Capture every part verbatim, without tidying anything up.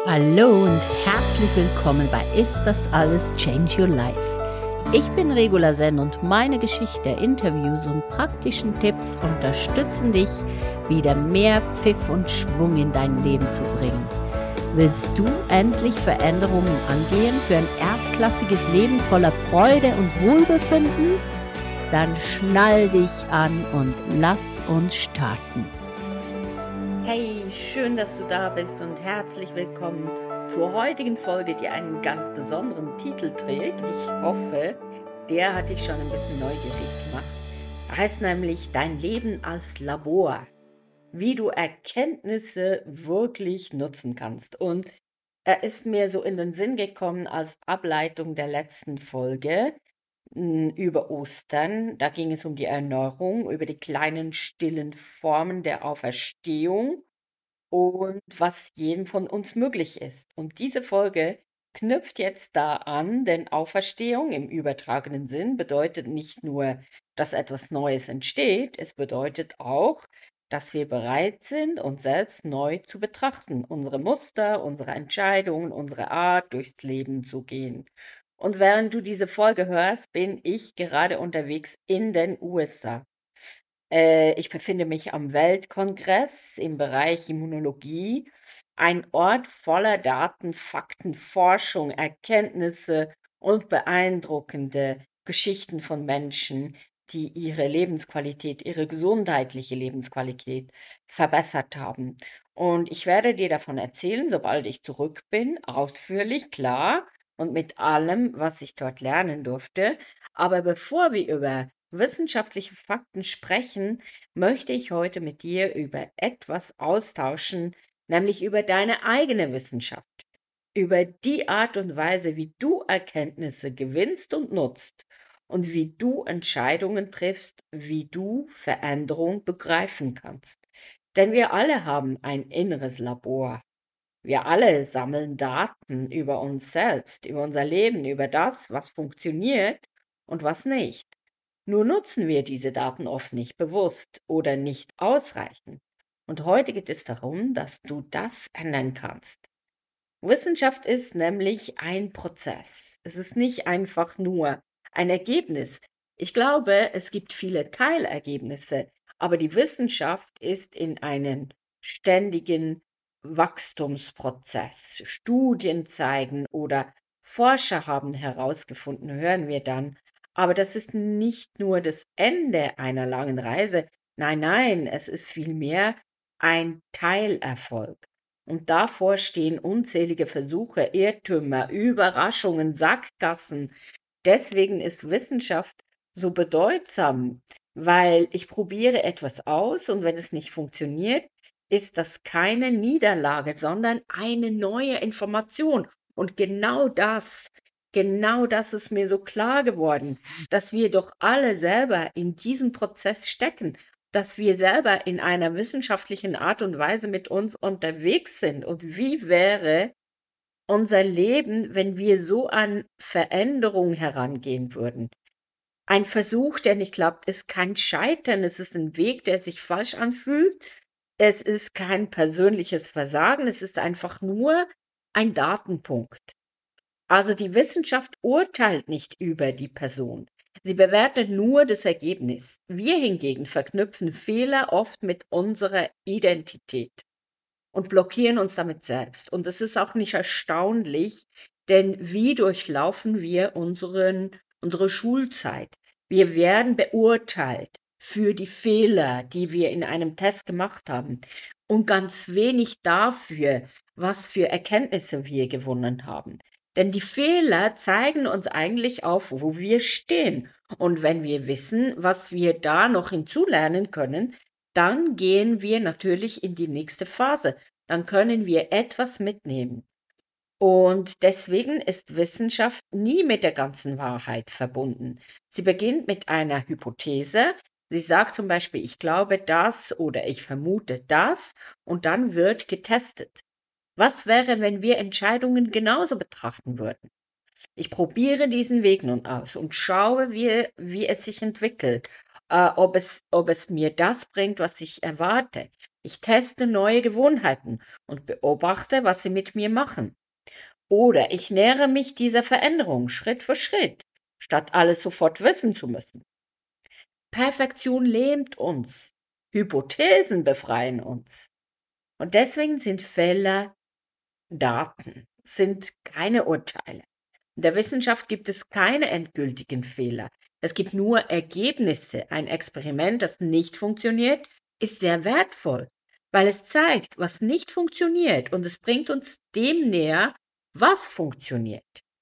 Hallo und herzlich willkommen bei Ist das alles Change Your Life? Ich bin Regula Sen und meine Geschichte, Interviews und praktischen Tipps unterstützen dich, wieder mehr Pfiff und Schwung in dein Leben zu bringen. Willst du endlich Veränderungen angehen für ein erstklassiges Leben voller Freude und Wohlbefinden? Dann schnall dich an und lass uns starten. Hey, schön, dass du da bist und herzlich willkommen zur heutigen Folge, die einen ganz besonderen Titel trägt. Ich hoffe, der hat dich schon ein bisschen neugierig gemacht. Er heißt nämlich Dein Leben als Labor, wie du Erkenntnisse wirklich nutzen kannst. Und er ist mir so in den Sinn gekommen als Ableitung der letzten Folge m, über Ostern. Da ging es um die Erneuerung, über die kleinen stillen Formen der Auferstehung und was jedem von uns möglich ist. Und diese Folge knüpft jetzt da an, denn Auferstehung im übertragenen Sinn bedeutet nicht nur, dass etwas Neues entsteht, es bedeutet auch, dass wir bereit sind, uns selbst neu zu betrachten, unsere Muster, unsere Entscheidungen, unsere Art, durchs Leben zu gehen. Und während du diese Folge hörst, bin ich gerade unterwegs in den U S A. Äh, ich befinde mich am Weltkongress im Bereich Immunologie, ein Ort voller Daten, Fakten, Forschung, Erkenntnisse und beeindruckende Geschichten von Menschen, die ihre Lebensqualität, ihre gesundheitliche Lebensqualität verbessert haben. Und ich werde dir davon erzählen, sobald ich zurück bin, ausführlich, klar, und mit allem, was ich dort lernen durfte. Aber bevor wir über wissenschaftliche Fakten sprechen, möchte ich heute mit dir über etwas austauschen, nämlich über deine eigene Wissenschaft, über die Art und Weise, wie du Erkenntnisse gewinnst und nutzt und wie du Entscheidungen triffst, wie du Veränderung begreifen kannst. Denn wir alle haben ein inneres Labor. Wir alle sammeln Daten über uns selbst, über unser Leben, über das, was funktioniert und was nicht. Nur nutzen wir diese Daten oft nicht bewusst oder nicht ausreichend. Und heute geht es darum, dass du das ändern kannst. Wissenschaft ist nämlich ein Prozess. Es ist nicht einfach nur ein Ergebnis. Ich glaube, es gibt viele Teilergebnisse, aber die Wissenschaft ist in einen ständigen Wachstumsprozess. Studien zeigen oder Forscher haben herausgefunden, hören wir dann. Aber das ist nicht nur das Ende einer langen Reise. Nein, nein, es ist vielmehr ein Teilerfolg. Und davor stehen unzählige Versuche, Irrtümer, Überraschungen, Sackgassen. Deswegen ist Wissenschaft so bedeutsam, weil ich probiere etwas aus und wenn es nicht funktioniert, ist das keine Niederlage, sondern eine neue Information. Und genau das, genau das ist mir so klar geworden, dass wir doch alle selber in diesem Prozess stecken, dass wir selber in einer wissenschaftlichen Art und Weise mit uns unterwegs sind. Und wie wäre unser Leben, wenn wir so an Veränderung herangehen würden? Ein Versuch, der nicht klappt, ist kein Scheitern. Es ist ein Weg, der sich falsch anfühlt. Es ist kein persönliches Versagen. Es ist einfach nur ein Datenpunkt. Also die Wissenschaft urteilt nicht über die Person. Sie bewertet nur das Ergebnis. Wir hingegen verknüpfen Fehler oft mit unserer Identität und blockieren uns damit selbst. Und es ist auch nicht erstaunlich, denn wie durchlaufen wir unseren, unsere Schulzeit? Wir werden beurteilt für die Fehler, die wir in einem Test gemacht haben und ganz wenig dafür, was für Erkenntnisse wir gewonnen haben. Denn die Fehler zeigen uns eigentlich auf, wo wir stehen. Und wenn wir wissen, was wir da noch hinzulernen können, dann gehen wir natürlich in die nächste Phase. Dann können wir etwas mitnehmen. Und deswegen ist Wissenschaft nie mit der ganzen Wahrheit verbunden. Sie beginnt mit einer Hypothese. Sie sagt zum Beispiel, ich glaube das oder ich vermute das und dann wird getestet. Was wäre, wenn wir Entscheidungen genauso betrachten würden? Ich probiere diesen Weg nun aus und schaue, wie, wie es sich entwickelt. äh, ob es, ob es mir das bringt, was ich erwarte. Ich teste neue Gewohnheiten und beobachte, was sie mit mir machen. Oder ich nähere mich dieser Veränderung Schritt für Schritt, statt alles sofort wissen zu müssen. Perfektion lähmt uns. Hypothesen befreien uns. Und deswegen sind Fehler Daten, sind keine Urteile. In der Wissenschaft gibt es keine endgültigen Fehler. Es gibt nur Ergebnisse. Ein Experiment, das nicht funktioniert, ist sehr wertvoll, weil es zeigt, was nicht funktioniert und es bringt uns dem näher, was funktioniert.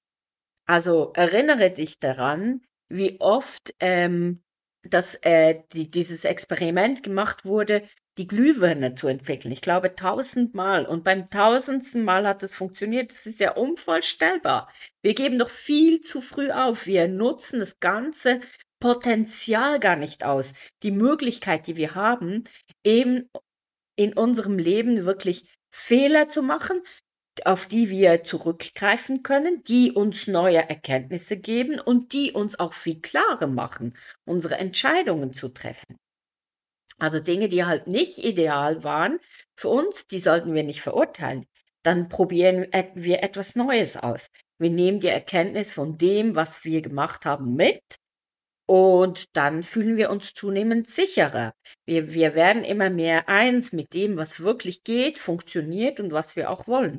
Also erinnere dich daran, wie oft ähm, dass äh, die, dieses Experiment gemacht wurde, die Glühbirne zu entwickeln. Ich glaube tausendmal. Und beim tausendsten Mal hat es funktioniert. Das ist ja unvorstellbar. Wir geben doch viel zu früh auf. Wir nutzen das ganze Potenzial gar nicht aus. Die Möglichkeit, die wir haben, eben in unserem Leben wirklich Fehler zu machen, auf die wir zurückgreifen können, die uns neue Erkenntnisse geben und die uns auch viel klarer machen, unsere Entscheidungen zu treffen. Also Dinge, die halt nicht ideal waren für uns, die sollten wir nicht verurteilen. Dann probieren wir etwas Neues aus. Wir nehmen die Erkenntnis von dem, was wir gemacht haben, mit und dann fühlen wir uns zunehmend sicherer. Wir, wir werden immer mehr eins mit dem, was wirklich geht, funktioniert und was wir auch wollen.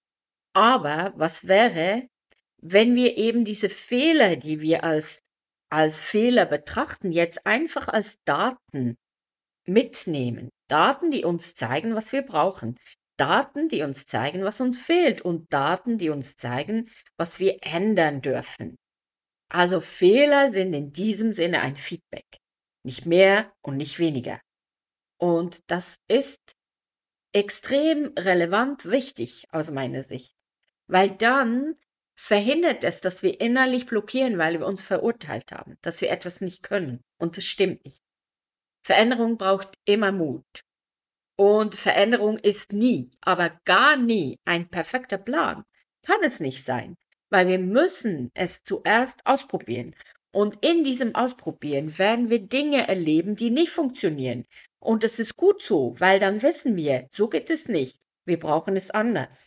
Aber was wäre, wenn wir eben diese Fehler, die wir als, als Fehler betrachten, jetzt einfach als Daten mitnehmen? Daten, die uns zeigen, was wir brauchen. Daten, die uns zeigen, was uns fehlt. Und Daten, die uns zeigen, was wir ändern dürfen. Also Fehler sind in diesem Sinne ein Feedback. Nicht mehr und nicht weniger. Und das ist extrem relevant wichtig aus meiner Sicht. Weil dann verhindert es, dass wir innerlich blockieren, weil wir uns verurteilt haben, dass wir etwas nicht können. Und das stimmt nicht. Veränderung braucht immer Mut. Und Veränderung ist nie, aber gar nie ein perfekter Plan. Kann es nicht sein, weil wir müssen es zuerst ausprobieren. Und in diesem Ausprobieren werden wir Dinge erleben, die nicht funktionieren. Und es ist gut so, weil dann wissen wir, so geht es nicht. Wir brauchen es anders.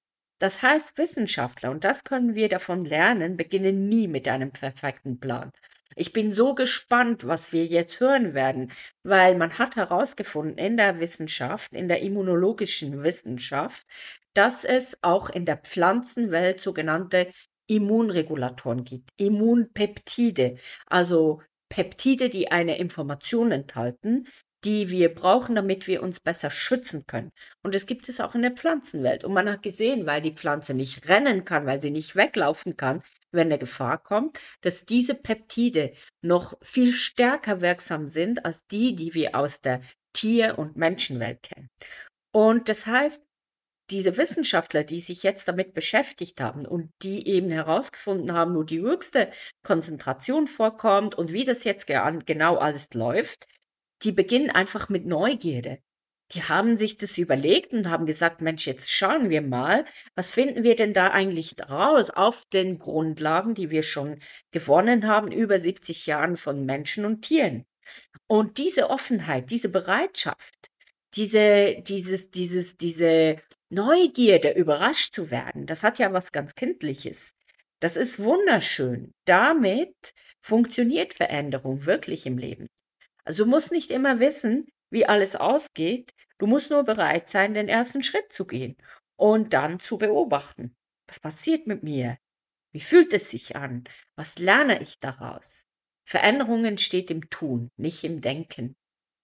Das heißt, Wissenschaftler, und das können wir davon lernen, beginnen nie mit einem perfekten Plan. Ich bin so gespannt, was wir jetzt hören werden, weil man hat herausgefunden in der Wissenschaft, in der immunologischen Wissenschaft, dass es auch in der Pflanzenwelt sogenannte Immunregulatoren gibt, Immunpeptide, also Peptide, die eine Information enthalten, die wir brauchen, damit wir uns besser schützen können. Und das gibt es auch in der Pflanzenwelt. Und man hat gesehen, weil die Pflanze nicht rennen kann, weil sie nicht weglaufen kann, wenn eine Gefahr kommt, dass diese Peptide noch viel stärker wirksam sind als die, die wir aus der Tier- und Menschenwelt kennen. Und das heißt, diese Wissenschaftler, die sich jetzt damit beschäftigt haben und die eben herausgefunden haben, wo die höchste Konzentration vorkommt und wie das jetzt genau alles läuft, die beginnen einfach mit Neugierde. Die haben sich das überlegt und haben gesagt, Mensch, jetzt schauen wir mal, was finden wir denn da eigentlich raus auf den Grundlagen, die wir schon gewonnen haben, über siebzig Jahren von Menschen und Tieren. Und diese Offenheit, diese Bereitschaft, diese, dieses, dieses, diese Neugierde, überrascht zu werden, das hat ja was ganz Kindliches. Das ist wunderschön. Damit funktioniert Veränderung wirklich im Leben. Also du musst nicht immer wissen, wie alles ausgeht. Du musst nur bereit sein, den ersten Schritt zu gehen und dann zu beobachten. Was passiert mit mir? Wie fühlt es sich an? Was lerne ich daraus? Veränderung entsteht im Tun, nicht im Denken.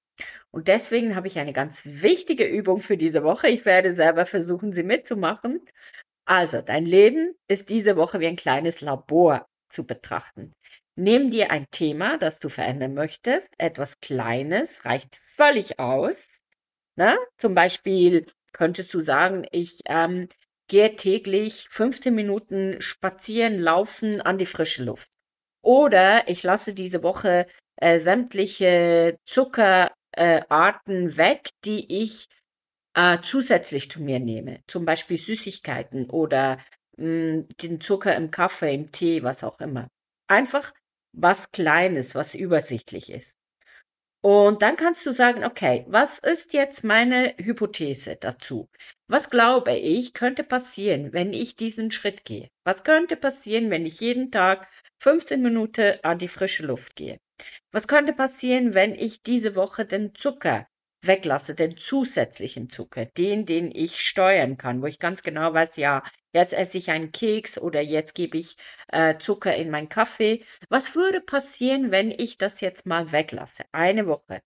Und deswegen habe ich eine ganz wichtige Übung für diese Woche. Ich werde selber versuchen, sie mitzumachen. Also, dein Leben ist diese Woche wie ein kleines Labor zu betrachten. Nimm dir ein Thema, das du verändern möchtest. Etwas Kleines reicht völlig aus. Ne? Zum Beispiel könntest du sagen, ich ähm, gehe täglich fünfzehn Minuten spazieren, laufen an die frische Luft. Oder ich lasse diese Woche äh, sämtliche Zuckerarten äh, Arten weg, die ich äh, zusätzlich zu mir nehme. Zum Beispiel Süßigkeiten oder mh, den Zucker im Kaffee, im Tee, was auch immer. Einfach was Kleines, was übersichtlich ist. Und dann kannst du sagen, okay, was ist jetzt meine Hypothese dazu? Was glaube ich, könnte passieren, wenn ich diesen Schritt gehe? Was könnte passieren, wenn ich jeden Tag fünfzehn Minuten an die frische Luft gehe? Was könnte passieren, wenn ich diese Woche den Zucker weglasse, den zusätzlichen Zucker, den, den ich steuern kann, wo ich ganz genau weiß, ja, jetzt esse ich einen Keks oder jetzt gebe ich äh, Zucker in meinen Kaffee. Was würde passieren, wenn ich das jetzt mal weglasse? Eine Woche.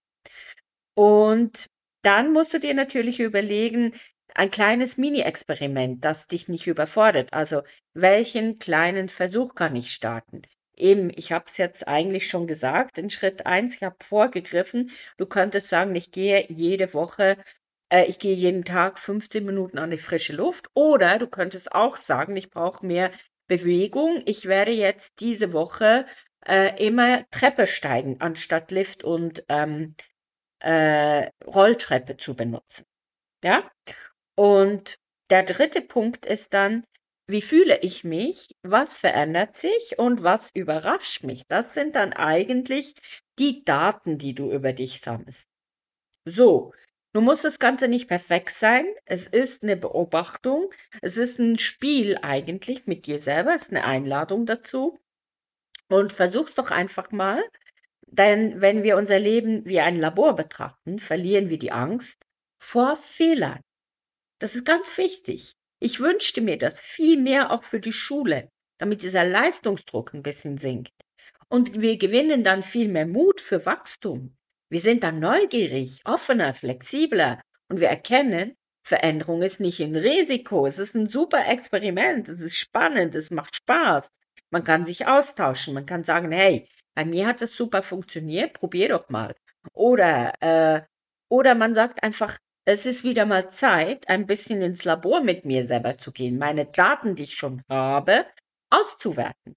Und dann musst du dir natürlich überlegen, ein kleines Mini-Experiment, das dich nicht überfordert. Also, welchen kleinen Versuch kann ich starten? Eben, ich habe es jetzt eigentlich schon gesagt, in Schritt eins, ich habe vorgegriffen. Du könntest sagen, ich gehe jede Woche, äh, ich gehe jeden Tag fünfzehn Minuten an die frische Luft. Oder du könntest auch sagen, ich brauche mehr Bewegung. Ich werde jetzt diese Woche äh, immer Treppe steigen, anstatt Lift und ähm, äh, Rolltreppe zu benutzen. Ja? Und der dritte Punkt ist dann, wie fühle ich mich? Was verändert sich und was überrascht mich? Das sind dann eigentlich die Daten, die du über dich sammelst. So, nun muss das Ganze nicht perfekt sein. Es ist eine Beobachtung. Es ist ein Spiel eigentlich mit dir selber. Es ist eine Einladung dazu. Und versuch's doch einfach mal. Denn wenn wir unser Leben wie ein Labor betrachten, verlieren wir die Angst vor Fehlern. Das ist ganz wichtig. Ich wünschte mir das viel mehr auch für die Schule, damit dieser Leistungsdruck ein bisschen sinkt. Und wir gewinnen dann viel mehr Mut für Wachstum. Wir sind dann neugierig, offener, flexibler und wir erkennen, Veränderung ist nicht ein Risiko, es ist ein super Experiment, es ist spannend, es macht Spaß. Man kann sich austauschen, man kann sagen, hey, bei mir hat das super funktioniert, probier doch mal. Oder, äh, oder man sagt einfach, es ist wieder mal Zeit, ein bisschen ins Labor mit mir selber zu gehen, meine Daten, die ich schon habe, auszuwerten.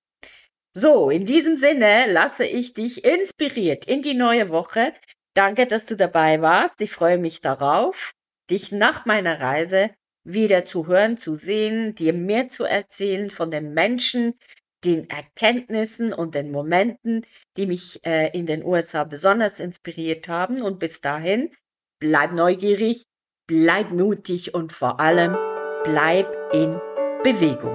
So, in diesem Sinne lasse ich dich inspiriert in die neue Woche. Danke, dass du dabei warst. Ich freue mich darauf, dich nach meiner Reise wieder zu hören, zu sehen, dir mehr zu erzählen von den Menschen, den Erkenntnissen und den Momenten, die mich äh, in den U S A besonders inspiriert haben. Und bis dahin, bleib neugierig, bleib mutig und vor allem bleib in Bewegung.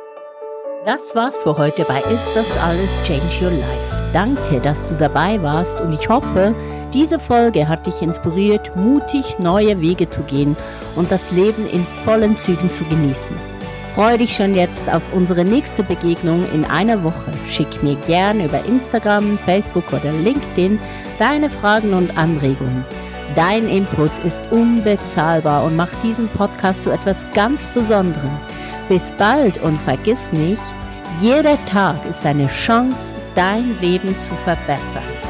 Das war's für heute bei Ist das alles Change Your Life. Danke, dass du dabei warst und ich hoffe, diese Folge hat dich inspiriert, mutig neue Wege zu gehen und das Leben in vollen Zügen zu genießen. Freue dich schon jetzt auf unsere nächste Begegnung in einer Woche. Schick mir gern über Instagram, Facebook oder LinkedIn deine Fragen und Anregungen. Dein Input ist unbezahlbar und macht diesen Podcast zu etwas ganz Besonderem. Bis bald und vergiss nicht, jeder Tag ist eine Chance, dein Leben zu verbessern.